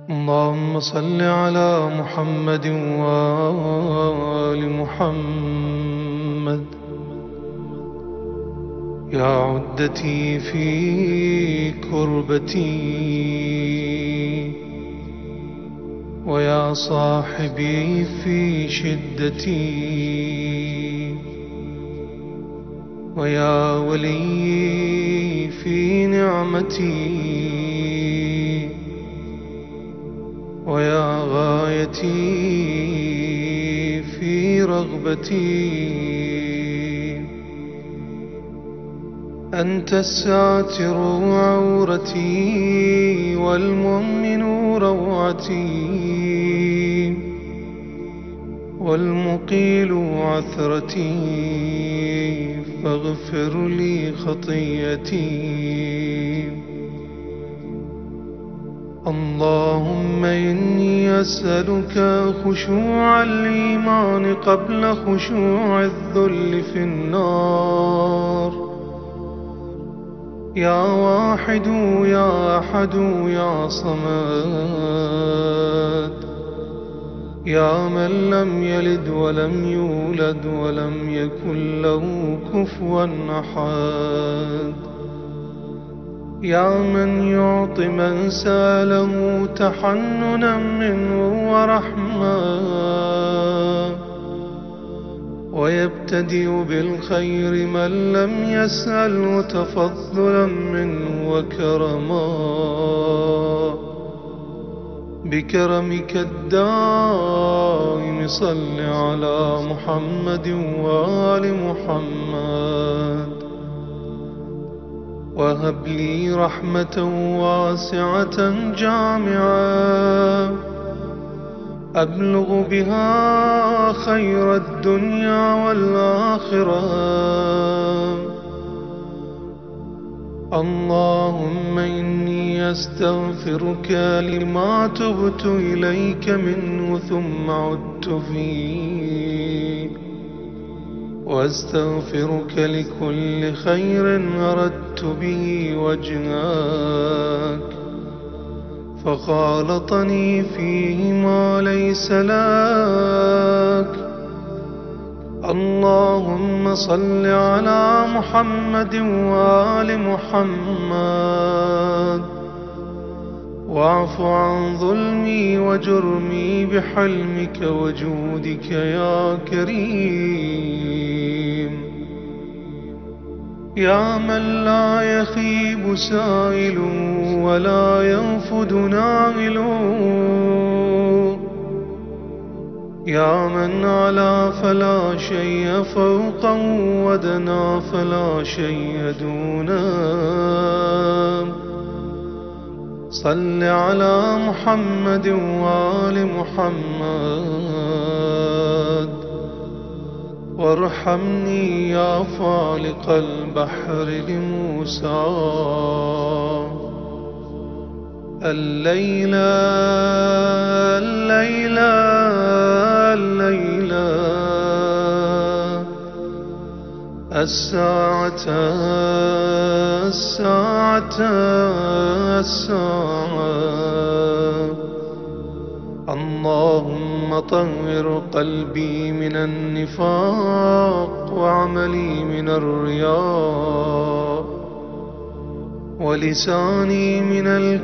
اللهم صل على محمد وآل محمد. يا عدتي في كربتي ويا صاحبي في شدتي ويا ولي في نعمتي ويا غايتي في رغبتي. أنت الساتر عورتي والمؤمن روعتي والمقيل عثرتي، فاغفر لي خطيئتي. اللهم إني أسألك خشوع الإيمان قبل خشوع الذل في النار. يا واحد يا أحد يا صمد، يا من لم يلد ولم يولد ولم يكن له كفوا أحد، يا من يعطي من سأله تحننا منه ورحمة، ويبتدئ بالخير من لم يسأله تفضلا منه وكرما. بكرمك الدائم صل على محمد وآل محمد، وهب لي رحمة واسعة جامعة أبلغ بها خير الدنيا والآخرة. اللهم إني أستغفرك لما تبت إليك منه ثم عدت فيه، وأستغفرك لكل خير أردت به وجهك فخالطني فيه ما ليس لك. اللهم صل على محمد وآل محمد، واعف عن ظلمي وجرمي بحلمك وجودك يا كريم. يا من لا يخيب سائل ولا ينفد نائل، يا من علا فلا شيء فوقه ودنا فلا شيء دونه. صل على محمد وآل محمد، وارحمني يا فالق البحر لموسى. الليلة الليلة الليلة، الساعة الساعة الساعة. اللهم طهر قلبي من النفاق وعملي من الرياء ولساني من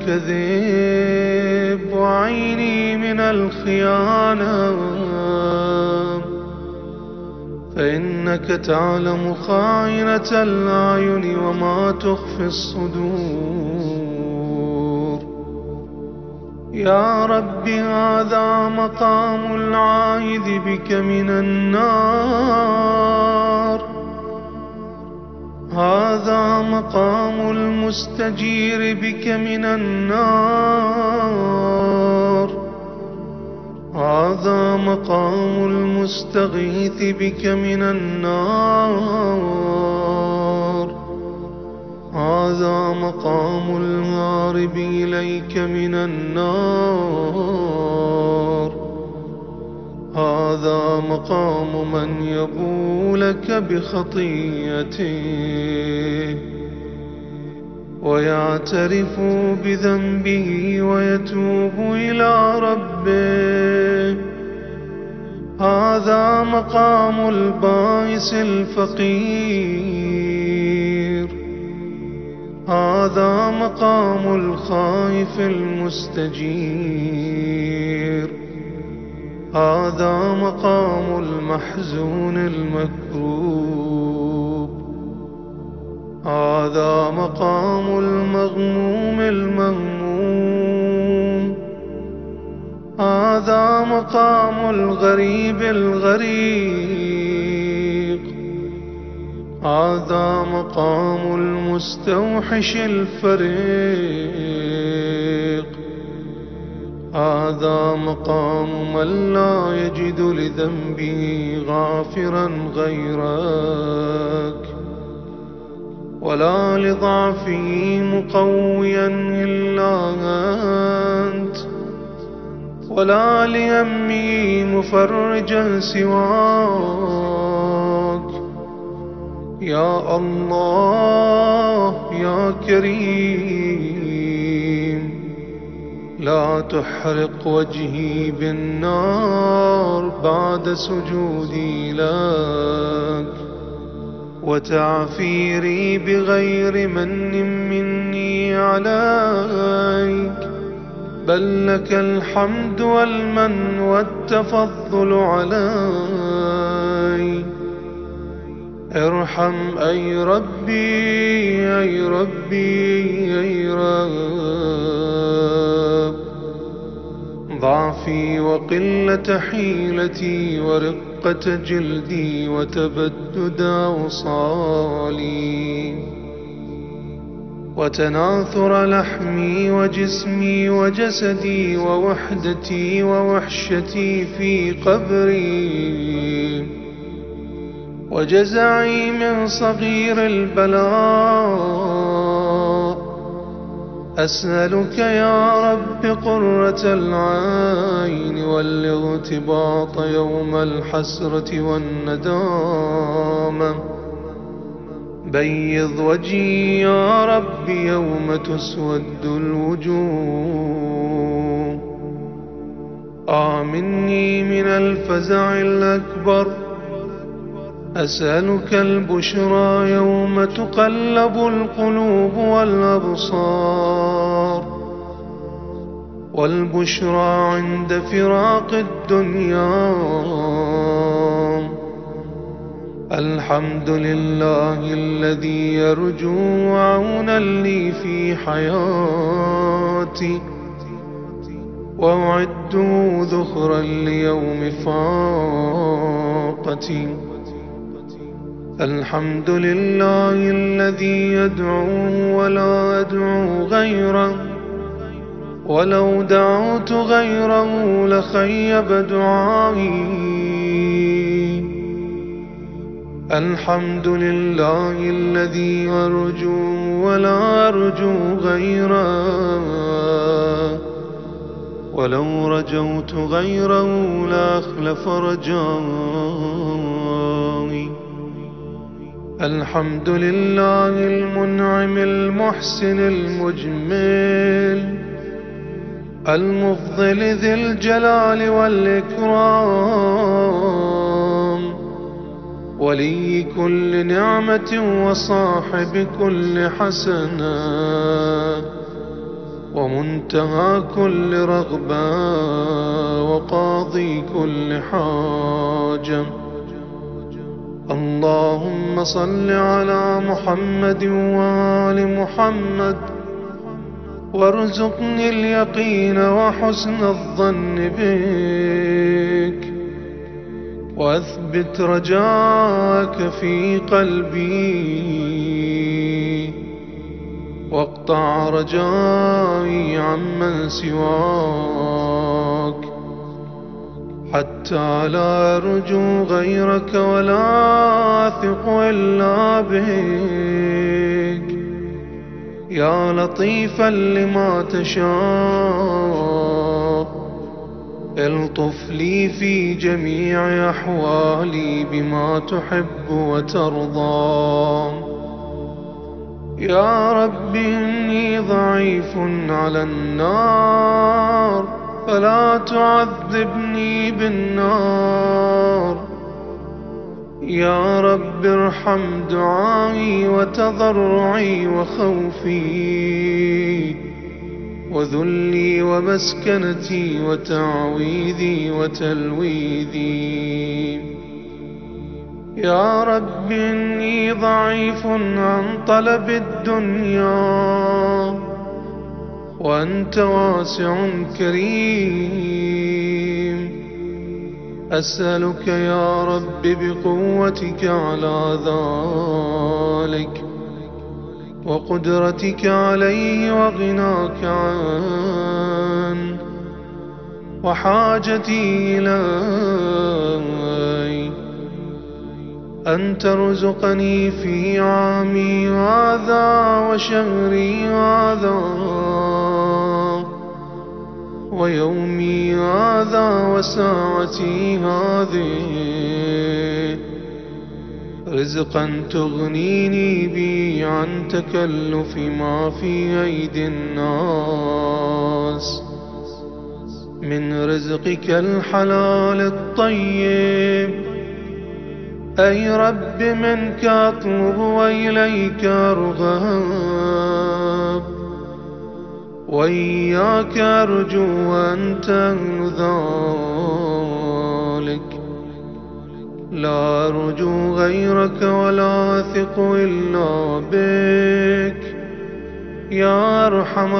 الكذب وعيني من الخيانة، فإنك تعلم خائنة الأعين وما تخفي الصدور. يا رب هذا مقام العائذ بك من النار، هذا مقام المستجير بك من النار، هذا مقام المستغيث بك من النار، هذا مقام الهارب إليك من النار، هذا مقام من يبو لك بخطيئته. ويعترف بذنبه ويتوب إلى ربه. هذا مقام البائس الفقير، هذا مقام الخائف المستجير، هذا مقام المحزون المكروب، هذا مقام المغموم المغموم، هذا مقام الغريب الغريق، هذا مقام المستوحش الفريق، هذا مقام من لا يجد لذنبه غافرا غيرك، ولا لضعفه مقويا إلا أنت، ولا ليمه مفرجا سواك. يا الله يا كريم، لا تحرق وجهي بالنار بعد سجودي لك، وتعفيري بغير من مني عليك، بل لك الحمد والمن والتفضل علي. ارحم أي ربي أي ربي أي رب، ضعفي وقلة حيلتي ورقة جلدي وتبدد أوصالي، وتناثر لحمي وجسمي وجسدي ووحدتي ووحشتي في قبري، وجزعي من صغير البلاء. أسألك يا رب قرة العين والاغتباط يوم الحسرة والندامة. بيض وجهي يا رب يوم تسود الوجوه. آمني من الفزع الأكبر. أسألك البشرى يوم تقلب القلوب والأبصار، والبشرى عند فراق الدنيا. الحمد لله الذي يرجو عونا لي في حياتي، وأعد ذخرا ليوم فاقتي. الحمد لله الذي يدعو ولا أدعو غيره، ولو دعوت غيره لخيب دعائي. الحمد لله الذي أرجو ولا أرجو غيره، ولو رجوت غيره لأخلف رجائي. الحمد لله المنعم المحسن المجمل المفضل ذي الجلال والإكرام، ولي كل نعمة وصاحب كل حسنة، ومنتهى كل رغبة، وقاضي كل حاجة. اللهم صل على محمد وآل محمد، وارزقني اليقين وحسن الظن بك، وأثبت رجاك في قلبي، واقطع رجائي عمن سواك، حتى لا أرجو غيرك ولا أثق إلا بك. يا لطيفا لما تشاء، الطف لي في جميع أحوالي بما تحب وترضى. يا رب إني ضعيف على النار فلا تعذبني بالنار. يا رب ارحم دعائي وتضرعي وخوفي وذلي ومسكنتي وتعويذي وتلويذي. يا رب إني ضعيف عن طلب الدنيا وأنت واسع كريم. أسألك يا رب بقوتك على ذلك وقدرتك عليه وغناك عنه وحاجتي إليه أن ترزقني في عامي هذا وشهري هذا ويومي هذا وساعتي هذه رزقا تغنيني به عن تكلف ما في أيدي الناس من رزقك الحلال الطيب. أي رب منك أطلب وإليك أرغب وإياك أرجو وأنت أهل ذلك. لا أرجو غيرك ولا أثق إلا بك يا أرحم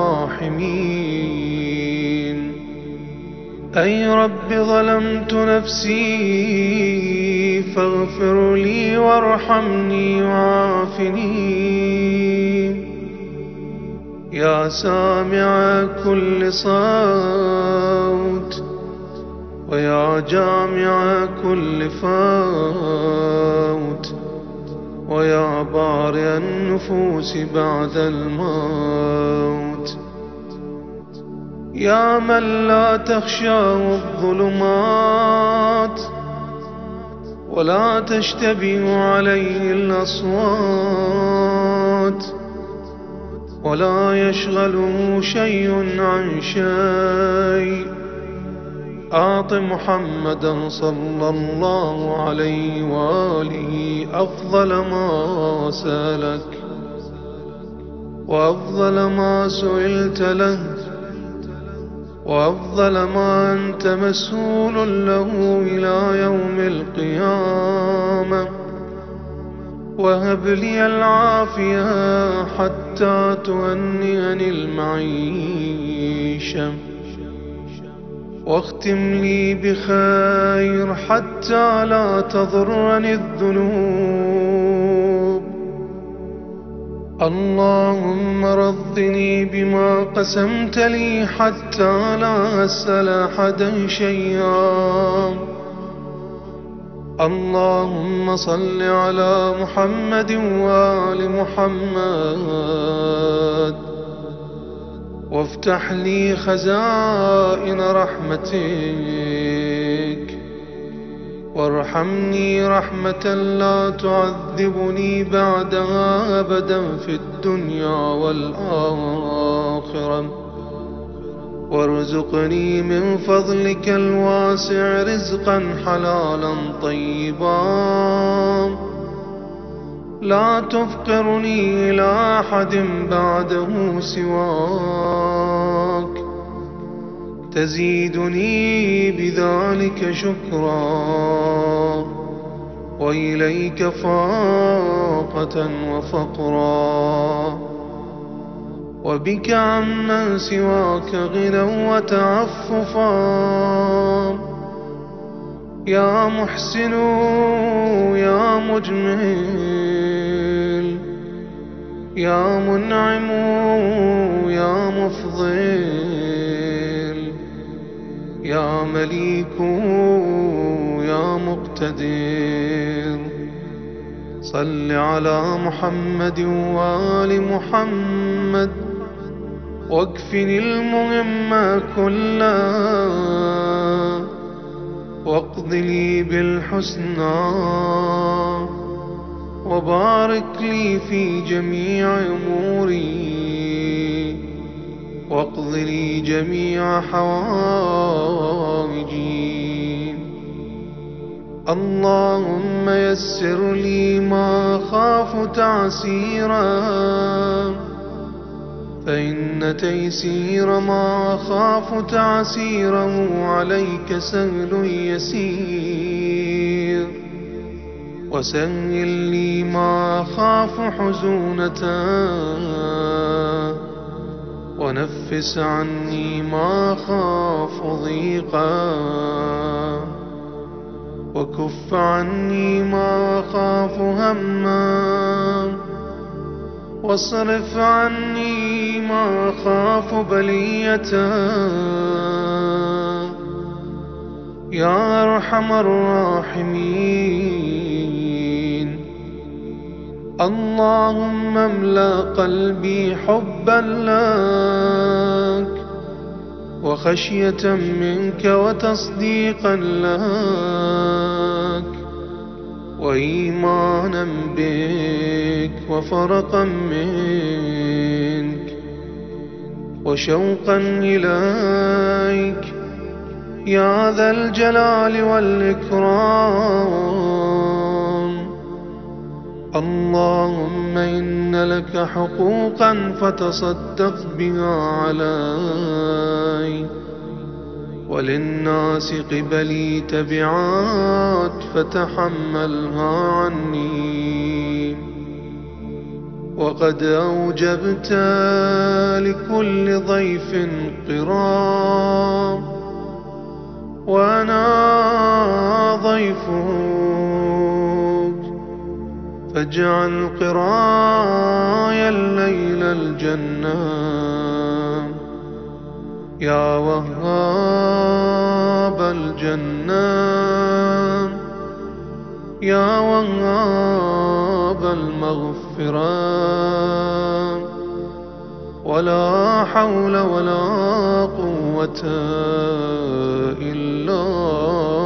الراحمين. أي رب ظلمت نفسي فاغفر لي وارحمني وعافني. يا سامع كل صوت ويا جامع كل فوت ويا بارئ النفوس بعد الموت. يا من لا تخشاه الظلمات ولا تشتبه عليه الأصوات ولا يشغله شيء عن شيء. أعط محمدا صلى الله عليه وآله أفضل ما سألك وأفضل ما سئلت له وأفضل ما أنت مسؤول له إلى يوم القيامة. وهب لي العافية حتى تهنئني المعيشة واختم لي بخير حتى لا تضرني الذنوب. اللهم رضني بما قسمت لي حتى لا أسأل أحدا شيئا. اللهم صل على محمد وآل محمد وافتح لي خزائن رحمتك وارحمني رحمة لا تعذبني بعدها أبدا في الدنيا والآخرة. وارزقني من فضلك الواسع رزقا حلالا طيبا لا تفقرني إلى أحد بعده سواك تزيدني بذلك شكرا وإليك فاقة وفقرا وبك عمن سواك غنى وتعففا. يا محسن يا مجمل يا منعم يا مفضل يا مليك يا مقتدر. صل على محمد وآل محمد واكفني المهم كله واقض لي بالحسنى وبارك لي في جميع أموري واقض لي جميع حوائجي. اللهم يسر لي ما أخاف تعسيرا، فإن تيسير ما أخاف تعسيره عليك سهل يسير. وسهل لي ما أخاف حزونة، ونفس عني ما أخاف ضيقا. وكف عني ما أخاف هما، واصرف عني ما أخاف بلية. يا أرحم الراحمين، اللهم املأ قلبي حبا لك وخشية منك وتصديقا لك وإيمانا بك وفرقا منك وشوقا إليك يا ذا الجلال والإكرام. اللهم إن لك حقوقا فتصدق بها علي، وللناس قبلي تبعات فتحملها عني. وقد أوجبت لكل ضيف قرام، وأنا ضيفك، فاجعل قراي الليل الجنة. يا وهاب الجنة، يا وهاب المغفرة، ولا حول ولا قوة إلا